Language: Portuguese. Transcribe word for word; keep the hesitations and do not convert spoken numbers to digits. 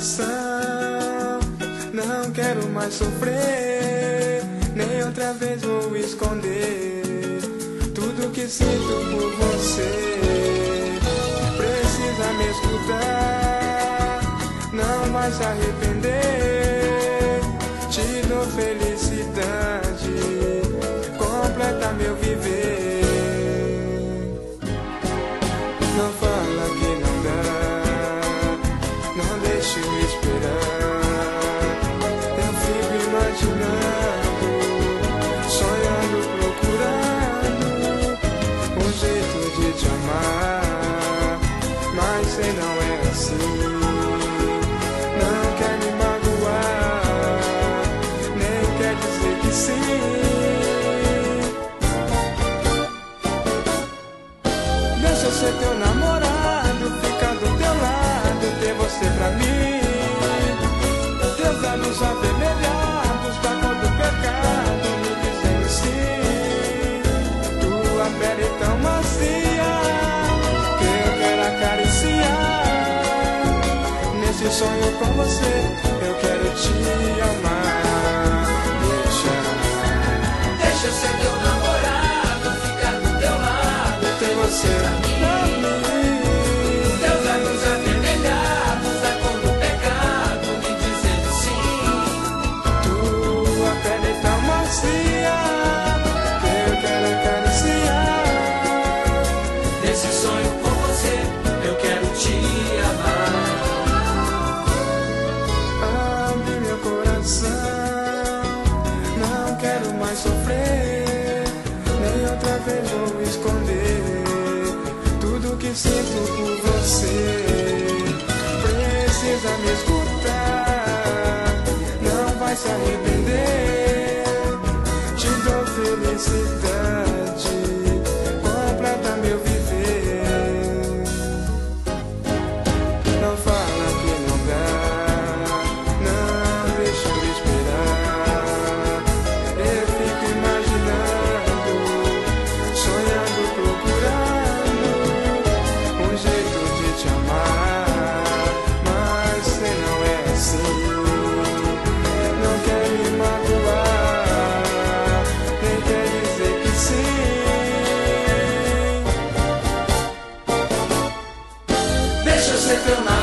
coração. Não quero mais sofrer, nem outra vez vou esconder tudo que sinto por você. Precisa me escutar, não vai se arrepender. Te dou felicidade, completa meu viver. Não fala que não dá, não deixe eu esperar. Eu fico imaginando, sonhando, procurando um jeito de te amar, mas sei não é assim. Não quer me magoar, nem quer dizer que sim. Deixa eu ser teu namorado, ficar do teu lado, ter você pra mim. Teus olhos avermelhados da cor do pecado me dizendo sim. Tua pele tão macia que eu quero acariciar. Nesse sonho com você eu quero te amar. Deixa, Deixa eu ser teu namorado, ficar do teu lado, ter você pra mim. teus olhos avermelhados da cor do pecado me dizendo sim. Tua pele tão macia que eu quero acariciar. Nesse sonho com você eu quero te amar. Abre meu coração, não quero mais sofrer, nem outra vez vou esconder tudo que sinto por você. Precisa me escutar, não vai se arrepender. Te dou felicidade, completa meu viver. Não fala que não dá, não deixa eu esperar. Eu fico imaginando, sonhando, procurando um jeito de te amar, mas cê não é assim. Não quer me magoar, nem quer dizer que sim. Deixa eu ser teu namorado,